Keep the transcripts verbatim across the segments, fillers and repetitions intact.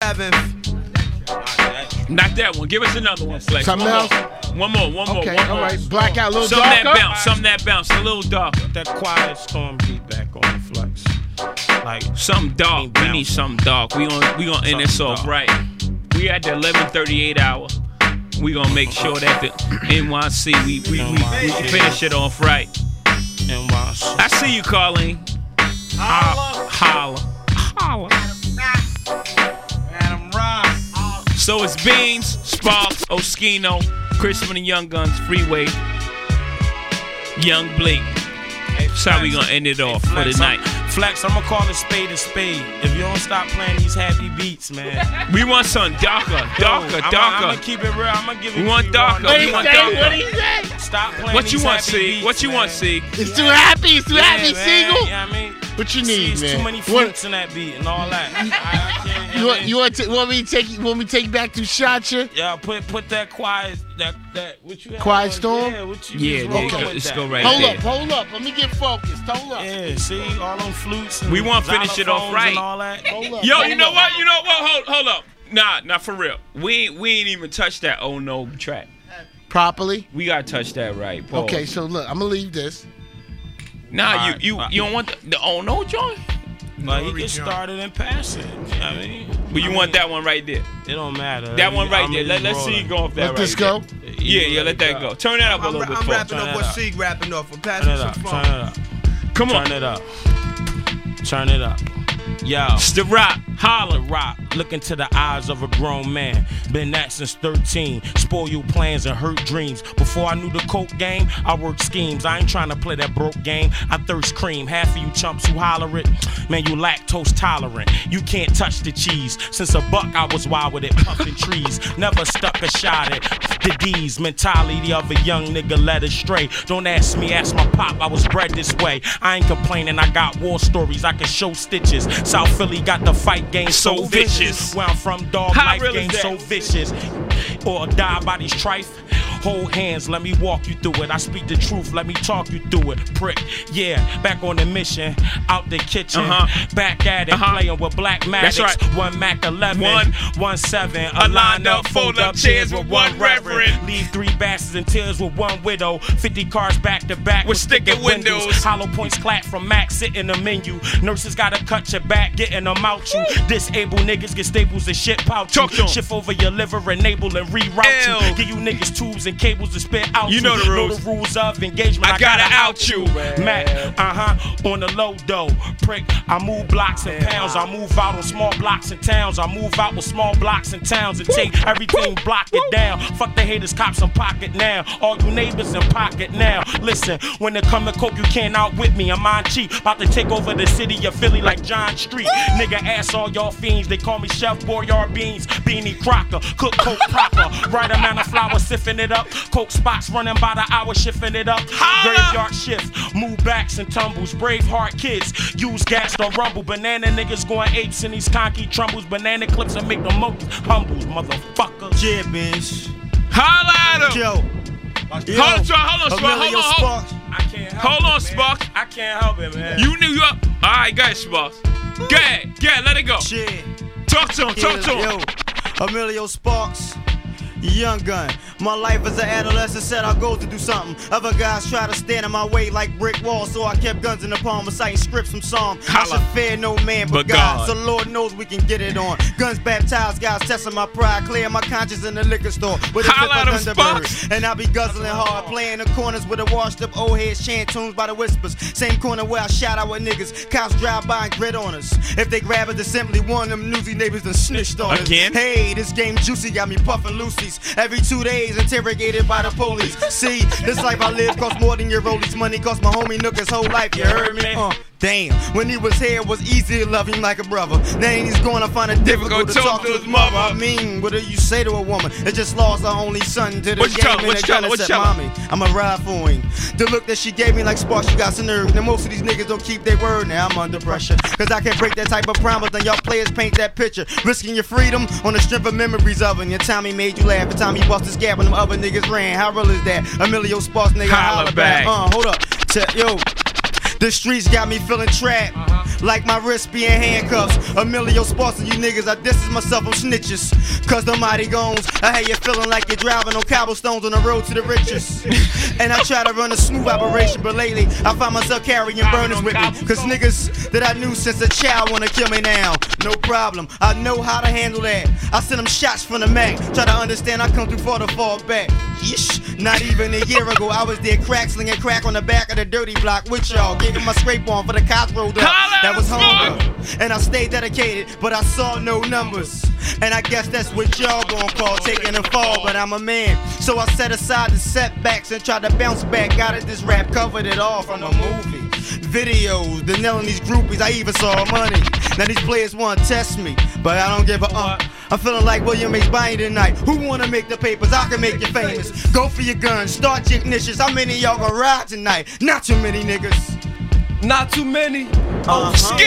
Not that one. Give us another one, Flex. Something one else? More. One more, one more, okay, one all more. right. Blackout, a little something darker. That bounce, something that bounce, a little darker. That quiet storm beat back on the Flex. Like something dark. We need something dark. We gonna we gonna end this off right. We at the eleven thirty-eight hour. We gonna make sure that the N Y C we we, we, we finish it off right. N Y C. I see you, Carlene. Holla, holla, holla. Adam Rock. So it's Beans, Sparks, Oskino, Crispin and Young Guns, Freeway, Young Blake. That's how we gonna end it off for the night. Flex, I'm gonna call it spade a spade. If you don't stop playing these happy beats, man. We want something darker, darker, Yo, darker. I'm gonna keep it real. I'm gonna give it. We want darker. What We he want say? darker. What he say? Stop playing What you these want, happy Sig? beats, What you man. want, Sig? It's too happy. It's too Yeah, happy, man. Siegel. Yeah, I mean, What you see, need, it's man? too many What- fruits in that beat and all that. I, I can't, You I want, mean, you want, to, want me to take you? Want me to take you back to Shacha? Yeah, put put that quiet that that what you have Quiet on- Storm? Yeah, what you Yeah, was there you rolling go. with Let's that. go right Hold there. up, hold up. Let me get focused. Hold up. Yeah, see all them flutes. And We wanna finish it off xylophones right. And all that. Hold up. Yo, hold you know up. what? You know what? Hold, hold up. Nah, nah, for real. We ain't, we ain't even touched that Oh No track. Properly. We gotta touch that right. Pause. Okay, so look, I'm gonna leave this. Nah, Alright, you you alright. you don't want the, the Oh No joint? But he gets started and pass it. I mean, But you I want mean, that one right there. It don't matter. That one right I'm there. Let, just let's see you rolling. go off that Let right this go. there. Yeah, yeah, let that go. Turn that up a I'm, little bit. I'm Paul. rapping Turn off it what up. Sig rapping off. I'm Turn passing it some up. fun. Turn it up. Come on. Turn it up. Turn it up. Yo. It's the rock. Holla rock, look into the eyes of a grown man. Been that since thirteen. Spoil your plans and hurt dreams. Before I knew the coke game, I worked schemes. I ain't trying to play that broke game. I thirst cream. Half of you chumps who holler it, man, you lactose tolerant. You can't touch the cheese. Since a buck, I was wild with it, puffing trees. Never stuck a shot at the D's. Mentality of a young nigga led astray. Don't ask me, ask my pop. I was bred this way. I ain't complaining. I got war stories. I can show stitches. South Philly got the fight game so, So vicious. vicious. Where I'm from, dog, How life real is game that? so vicious. Or die by these trife. Hold hands, let me walk you through it. I speak the truth, let me talk you through it. Prick, yeah, back on the mission, out the kitchen, Uh-huh. back at it, Uh-huh. playing with black That's magics. right. One Mac eleven, One. one seven, A lined up, fold up chairs with one reverend. Leave three bastards in tears with one widow. Fifty cars back to back With sticky windows. Hollow points clap from Mac, sit in the menu. Nurses gotta cut your back, getting them out you. Disabled niggas get staples and shit pouch you. Talk to 'em. Shift over your liver, enable and reroute Ew. you. Give you niggas tubes and cables to spit out You know the rules. Know the rules of engagement. I gotta out you. Mac, uh-huh, on the low dough. Prick, I move blocks and pounds. I move out on small blocks and towns. I move out with small blocks and towns and take everything, block it down. Fuck the haters, cops in pocket now. All you neighbors in pocket now. Listen, when it come to coke, you can't outwit me. I'm on cheap, about to take over the city of Philly like John Street. Nigga, ass all y'all fiends. They call me Chef Boyard Beans, Beanie Crocker. Cook coke proper. Right amount of flour, siphon it up. Coke spots running by the hour, shifting it up. Holla! Graveyard shift, move backs and tumbles. Braveheart kids, use gas to rumble. Banana niggas going apes in these conky trumbles. Banana clips and make the monkeys humbles, motherfucker. Yeah, bitch. Holla at him. Yo. Yo. Hold on, hold on, Spark. Hold Emilio on, hold Sparks. I can't help Hold it, on, man. Spark. I can't help it, man. You knew you up. All right, go ahead, Sparks. Go ahead. Go ahead, let it go. Shit. Talk to him, talk to him. Yo, Emilio Sparks, Young Gun. My life as an adolescent said I'll go to do something. Other guys try to stand in my way like brick walls, so I kept guns in the palm, reciting scripts from Psalm. I Holla. should fear no man but, But God. God. So Lord knows we can get it on. Guns baptized, guys testing my pride, clear my conscience in the liquor store with a Holla tip at of 'em, Thunderbird. Sparks. And I be guzzling hard, playing the corners with a washed up old heads, chant tunes by the whispers. Same corner where I shout out with niggas. Cops drive by and grit on us. If they grab us, they simply one of them newsy neighbors done snitched on us. Again? Hey, this game juicy got me puffing loosies. Every two days, interrogated by the police. See, this life I live costs more than your rollies. Money cost my homie Nook his whole life, you heard me? Uh, damn, when he was here, it was easy to love him like a brother. Now he's going to find it difficult to talk to his mother. I mean, what do you say to a woman that just lost her only son to the What you game tell her? and What they you tell her? tryna What you set tell her? mommy? I'ma ride for him. The look that she gave me like Sparks, she got some nerve. Now most of these niggas don't keep their word, now I'm under pressure. Cause I can't break that type of promise, then y'all players paint that picture. Risking your freedom on the strength of memories of it. Your Tommy made you laugh, the time he bust his gap when them other niggas ran. How real is that? Emilio Sparks, nigga, Holla holla back. back. Uh, hold up. Check, yo. The streets got me feeling trapped, uh-huh. like my wrist being handcuffs. Emilio Sparks and you niggas, I distance myself from snitches. Cause the mighty goons, I hate you feeling like you're driving on cobblestones on the road to the riches. And I try to run a smooth operation, but lately I find myself carrying burners with me. Cause niggas that I knew since a child wanna kill me now. No problem, I know how to handle that. I send them shots from the Mac, try to understand I come too far to fall back. Yeesh, not even a year ago I was there crack slinging crack on the back of the dirty block with y'all, giving my scrape on for the cops rolled up. That was hunger, and I stayed dedicated, but I saw no numbers. And I guess that's what y'all gon' call taking a fall, but I'm a man, so I set aside the setbacks and tried to bounce back. Got it, this rap covered it all from a movie. Videos, the nailing these groupies, I even saw money. Now these players wanna test me, but I don't give a uh. I'm feeling like William H. Buying tonight. Who wanna make the papers? I can make you famous. Go for your guns, start your ignitions. How many of y'all gonna ride tonight? Not too many niggas. Not too many. Uh-huh.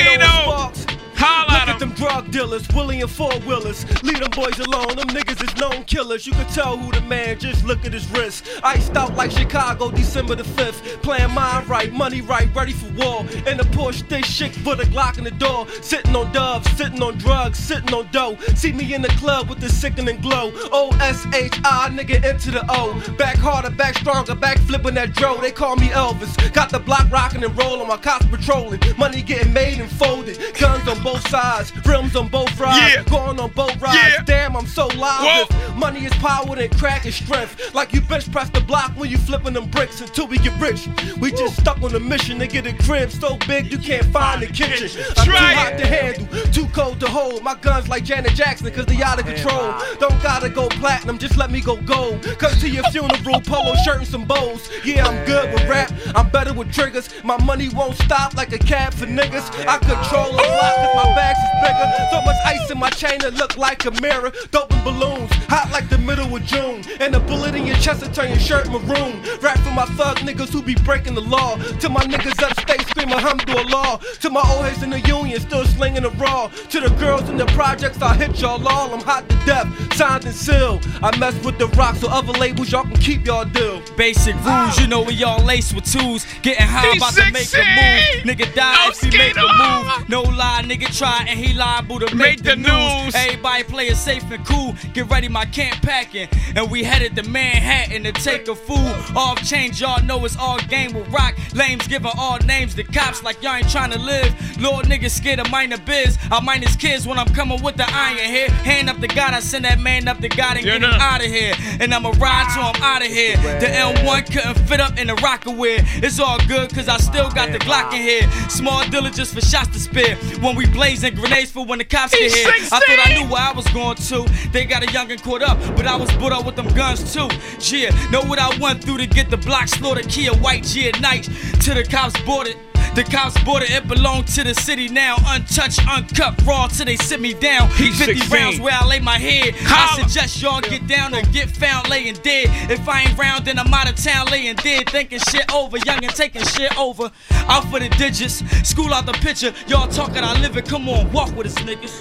Skino! Holla Look at them drug dealers, William four-wheelers. Leave them boys alone, them niggas is known killers. You can tell who the man, just look at his wrist. Iced out like Chicago, December the fifth. Playing mind right, money right, ready for war. In the Porsche, they shit for the Glock in the door. Sitting on doves, sitting on drugs, sitting on dough. See me in the club with the sickening glow. O S H I, nigga, into the O. Back harder, back stronger, back flipping that dro. They call me Elvis. Got the block rocking and rolling, my cops patrolling. Money getting made and folded. Guns on both sides, rims on both rides, yeah. Going on both rides. Yeah. Damn, I'm so live. Money is power and crack is strength. Like you bench press the block when you flipping them bricks until we get rich. We Woo. Just stuck on a mission to get a crib so big you can't find the kitchen. I'm too hot to handle, too cold to hold. My guns like Janet Jackson cause they out of control. Don't gotta go platinum, just let me go gold. Come to your funeral, polo shirt and some bows. Yeah, I'm good with rap, I'm better with triggers. My money won't stop like a cab for niggas. I control a lot cause my bags is bigger. So much ice in my chain that look like a mirror. Doping balloons, hot like the middle of June. And a bullet in your chest to turn your shirt maroon. Rap for my thug niggas who be breaking the law. To my niggas upstate screaming alhamdulillah. To my old heads in the union still slinging the raw. To the girls in the projects I hit y'all all. I'm hot to death, signed and sealed. I mess with the rock so other labels y'all can keep y'all deal. Basic rules, you know we all laced with tools. Getting high about to make a move. Nigga die if he make a move. No lie, nigga try and he liable to make, make the, the news. news. Everybody play it safe and cool. Get ready, my camp packing. And we headed to Manhattan to take a fool. Off change, y'all know it's all game with rock. Lames giving all names to cops like y'all ain't trying to live. Lord niggas scared of minor biz. I mind his kids when I'm coming with the iron here. Hand up to God, I send that man up to God and yeah, get him out of here. And I'ma ride till I'm out of here. The M one couldn't fit up in the Rockaware. It's all good cause I still got the Glock in here. Small diligence for shots to spare. When we blazing grenades for when the cops get here. I thought I knew where I was going to. They got a youngin' caught up, but I was put up with them guns too. Yeah, know what I went through to get the block slaughtered. Kia white G at night till the cops bought it. The cops bought it, it belonged to the city now. Untouched, uncut, raw till they sit me down. fifty rounds where I lay my head. I suggest y'all get down or get found laying dead. If I ain't round, then I'm out of town laying dead. Thinking shit over, young and taking shit over. Out for the digits, school out the picture. Y'all talking, I live it, come on, walk with us niggas.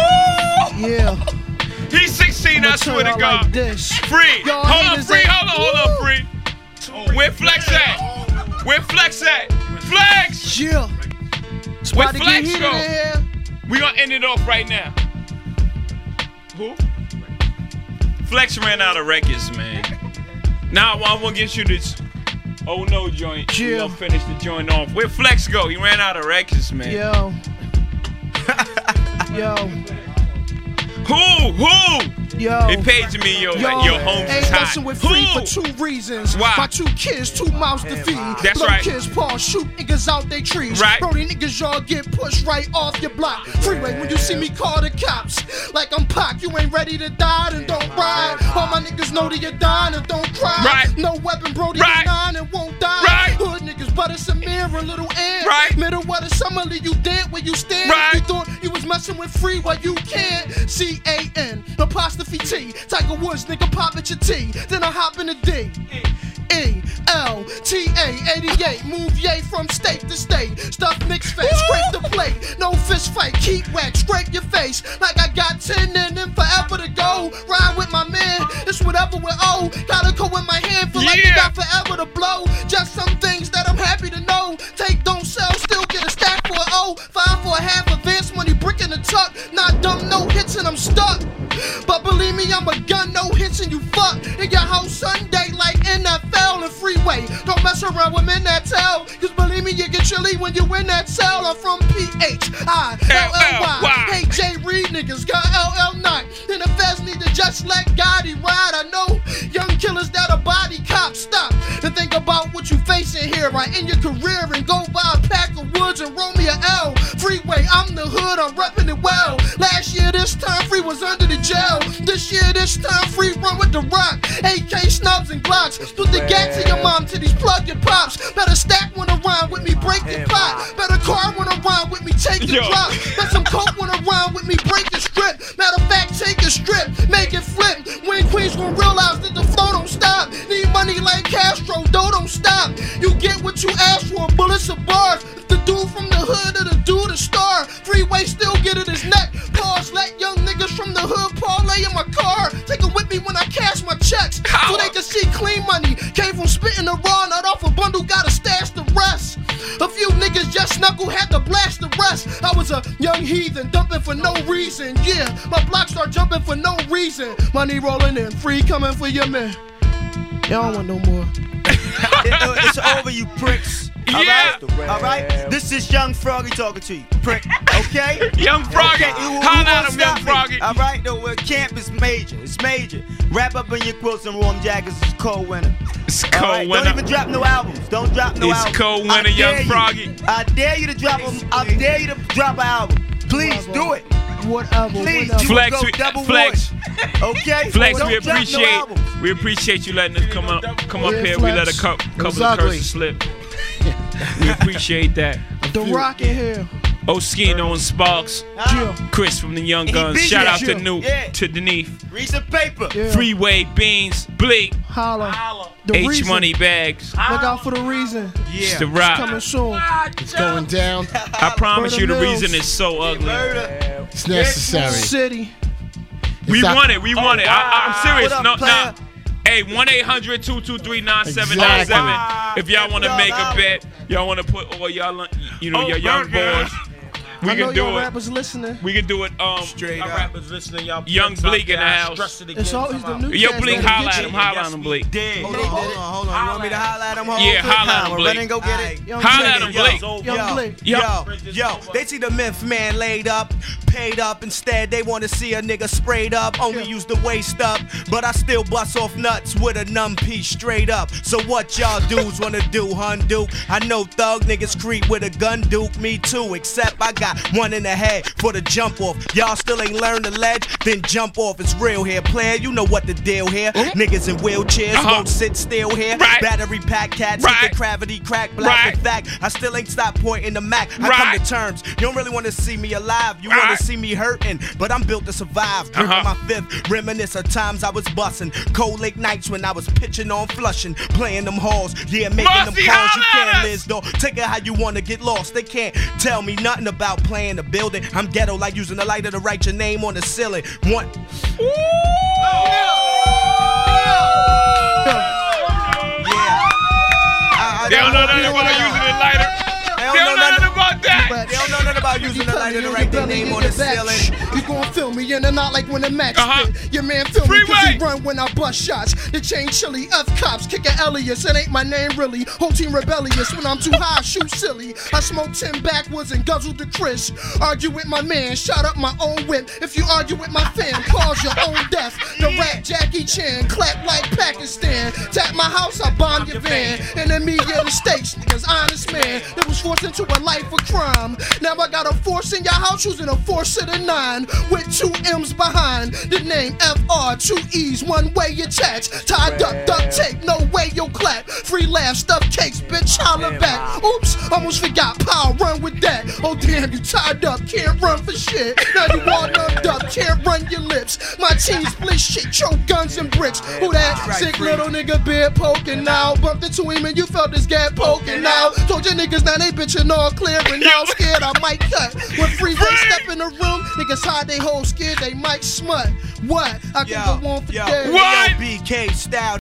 Woo! Yeah. He's sixteen, I swear to God. Like this. Free, hold on, free, hold on, hold on, free. Where Flex at? Where Flex at? Flex! Yeah. Where Flex go? We gonna end it off right now. Who? Flex ran out of records, man. Now I wanna get you this. Oh no joint. Yeah. We gonna finish the joint off. Where Flex go? He ran out of records, man. Yo. Yo. Who? Who? Yo. They paged me, yo, yo, like, yo, Holmes ain't is hot. messing with free Who? for two reasons. Why? My two kids, two mouths to feed. That's Blow right. kids, paws, shoot niggas out they trees. Right. Brody niggas, y'all get pushed right off your block. Freeway, when you see me call the cops. Like I'm Pac, you ain't ready to die, then don't ride. All my niggas know that you're dying and don't cry. Right. No weapon, Brody, Right. is nine and won't die. Right. Hood niggas, but it's a mirror, little ant. Right. Middle of the summer, leave you dead where you stand. Right. You thought you was messing with free, well you can't. C A N, apostrophe T. Tiger Woods, nigga, pop at your T. Then I hop in the D. E L T A eighty-eight, move yay from state to state. Stuff mixed face, scrape the plate. No fist fight, keep whack, scrape your face. Like I got ten and then forever to go. Ride with my man, it's whatever with O. Gotta go in my hand, feel like Yeah. you got forever to blow. Just some things that I'm happy to know. Take, don't sell, I have advance money, brick in the tuck. Not dumb, no hits and I'm stuck. But believe me, I'm a gun, no hits and you fuck. In your house Sunday like N F L and Freeway. Don't mess around with men that tell. Cause believe me, you get chilly when you in that cell. I'm from P H I L L Y. Hey, J Reed niggas got L L nine. And the feds need to just let Gotti ride. I know young killers that are body cops. Stop and think about what you facing here. Right in your career and go buy a pack of woods and roll me a L. Freeway, I'm the hood, I'm repping it well. Last year this time Free was under the jail. This year this time Free run with the rock. A K snubs and Glocks. Put the gas in your mom titties, plug your pops. Better stack when around with me, break your pot. Better car when around with me, take the drop. Bet some coke when around with me, break the strip. Matter of fact, take a strip, make it flip. When Queens gon' realize that the flow don't stop. Need money like Castro, dough don't stop. You get what you ask for, bullets or bars. The dude from the hood or the dude a star. Freeway still get it his neck. Pause, let young niggas from the hood parlay in my car. Take it with me when I cash my checks. So they can see clean money. Came from spitting the raw, not off a bundle, gotta stash the rest. A few niggas just knuckle, had to blast the rest. I was a young heathen, dumping for no reason. Yeah, my block start jumping for no reason. Money rolling in, Free coming for your man. Y'all don't want no more. it, it's over, you pricks. All Yeah. right? All right? This is Young Froggy talking to you, prick. Okay? Young Froggy. Okay, who- who Holla at won't him, Young stop me? Froggy. All right? The uh, camp is major. It's major. Wrap up in your quilts and warm jackets. It's cold winter. It's All cold right? winter. Don't even drop no albums. Don't drop no It's albums. cold I winter, Young dare you. Froggy. I dare you to drop them. I dare you to drop an album. Please do it. Whatever, Please. whatever. You Flex, go we- double Flex. wood. Okay? Flex, Don't we drop no appreciate albums. we appreciate you letting us come up come up Yeah, here. We let a Flex. cou- was couple of ugly. curses slip. We appreciate that. The Rock in here. Oskino and Sparks, Jill. Chris from the Young He Guns. busy, Shout out to Jill. New Yeah. to Denise. Read some paper. Yeah. Freeway Beans, Bleak, Holla. The H reason. Money Bags. Look out for the reason. It's Yeah. the rock. Coming soon. It's going down. I promise Murder you the Mills. reason is so ugly. Murder. It's necessary. City. We It's want it. We want it. I, I'm serious. What up, No, player? nah. Hey, one eight hundred two two three nine seven nine seven. If y'all want to make a bet, y'all want to put all y'all, you know, your young boys. We I know can do y'all it. rappers listening. We can do it. Um, Straight Y'all up. rappers listening, y'all Young pricks out Bleak in there, the I house. stress it again, It's always the new Yo, cats Bleak, that'll holla get at you. him. Holla at him, Bleak. Dead. Hold on, hold on, hold on. You want me to holla at him? Hold Yeah, on, quick holla at time. him, Blake. Run and go get it. Young Holla Blake. at him, Blake. Young Yo, Blake. Yo. yo, yo, they see the myth man laid up, paid up. Instead, they want to see a nigga sprayed up. Only use the waist up, but I still bust off nuts with a numb piece straight up. So what y'all dudes wanna do, hun, Duke? I know thug niggas creep with a gun, Duke. Me too, except I got one in the head for the jump off. Y'all still ain't learned the ledge, then jump off. It's real here, player. You know what the deal here. Niggas in wheelchairs Uh-huh. won't sit still here. Right. Battery pack cats, Right. hit the gravity crack, black Right. and fact. I still ain't stopped pointing the Mac. I come Right. to terms. You don't really want to see me alive. You Right. want to see me hurting, but I'm built to survive. Drinking Uh-huh. my fifth, reminisce of times I was busting. Cold late nights when I was pitching on Flushing, playing them halls. Yeah, making them Musty, calls. You holla at can't us. live though. Take it how you want to get lost. They can't tell me nothing about playing the building. I'm ghetto like using the lighter to write your name on the ceiling. One. Yeah. I, I, They don't know I- nothing about using a lighter. They They don't know nothing about that. But They don't know nothing about using the lighter to write their name on the ceiling. You gon' feel me in and out like when the max Uh-huh. spit. Your man feel me 'cause Freeway. he run when I bust shots. The chain chili, F cops, kicking Elias. It ain't my name really. Whole team rebellious. When I'm too high, I shoot silly. I smoke ten backwoods and guzzle the Chris. Argue with my man, shot up my own whip. If you argue with my fam, cause your own death. The rap Jackie Chan, clap like Pakistan. Tap my house, I bomb your van. Enemy of the states, niggas honest man. That was forced into a life of crime. Now I got a force in your house using a force of the nine. With two M's behind the name F R, two E's, one way attached. Tied up, duct tape, no way you'll clap. Free laugh, stuffed cakes, bitch, holla back. Oops, almost forgot power, run with that. Oh damn, you tied up, can't run for shit. Now you all numbed up, can't run your lips. My team split shit, choke guns and bricks. Who that sick little nigga beard poking now? Bumped into him and you felt his gap poking now. Told your niggas now they bitchin' all clear and now scared I might cut. When Freeway step in the room, niggas hide they whole scared they might smut. What? I can Yo, go on for yo, days. What? yo, B K style.